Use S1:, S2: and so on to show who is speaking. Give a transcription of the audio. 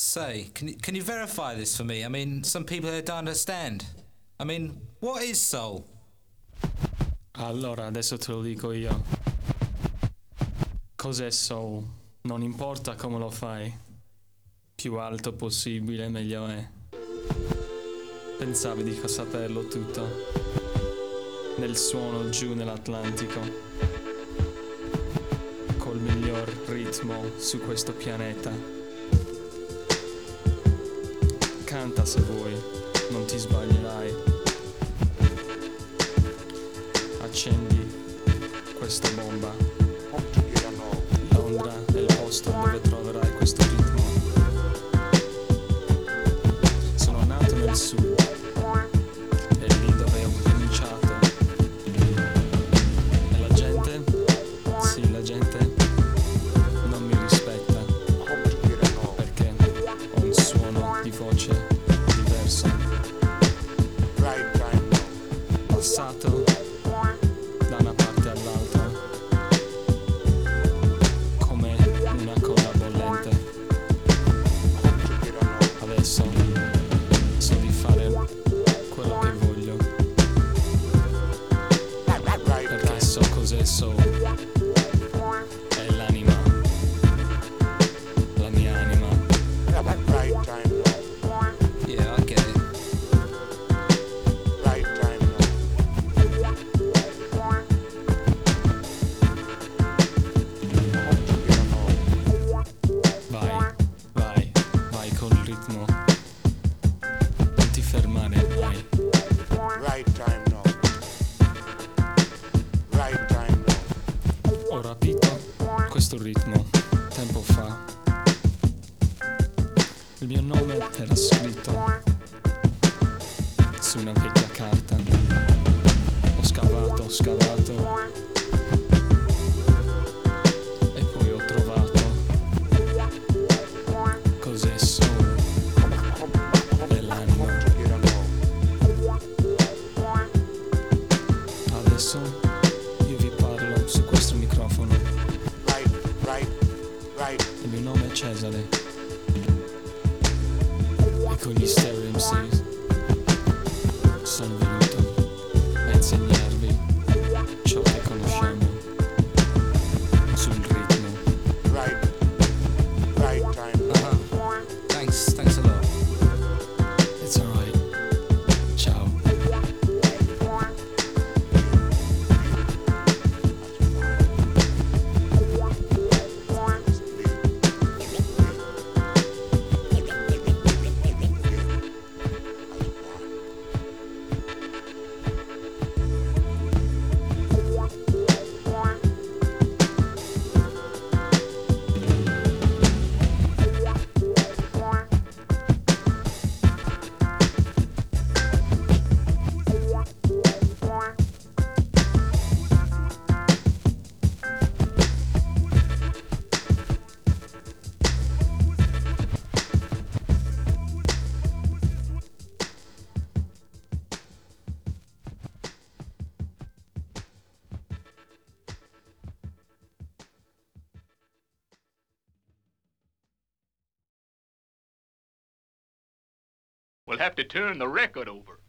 S1: Say, can you verify this for me? I mean, some people here don't understand. I mean, what is soul?
S2: Allora, adesso te lo dico io. Cos'è soul? Non importa come lo fai. Più alto possibile, meglio è. Pensavi di saperlo tutto. Nel suono giù nell'Atlantico. Col miglior ritmo su questo pianeta. Canta se vuoi, non ti sbaglierai. Accendi questa bomba. Londra è il posto dove troverai questo ritmo. Sono nato nel sud, è lì dove ho cominciato. E la gente, sì, la gente non mi rispetta perché ho un suono di voce diverso. Passato da una parte all'altra come una colla bollente. Adesso so di fare quello che voglio perché so cos'è soul. È l'anima, la mia anima.
S1: Yeah, I get it.
S2: Vai, vai, vai col ritmo. Non ti fermare mai. Ho rapito questo ritmo tempo fa. Il mio nome era scritto su una vecchia carta. Ho scavato e poi ho trovato cos'è soul. È l'anima. Adesso io vi parlo su questo microfono. Il mio nome è Cesare e con gli Stereo MCs sono venuto a insegnarvi ciò che conosciamo sul ritmo.
S1: Uh-huh. Thanks a lot.
S2: It's alright. Ciao.
S3: We'll have to turn the record over.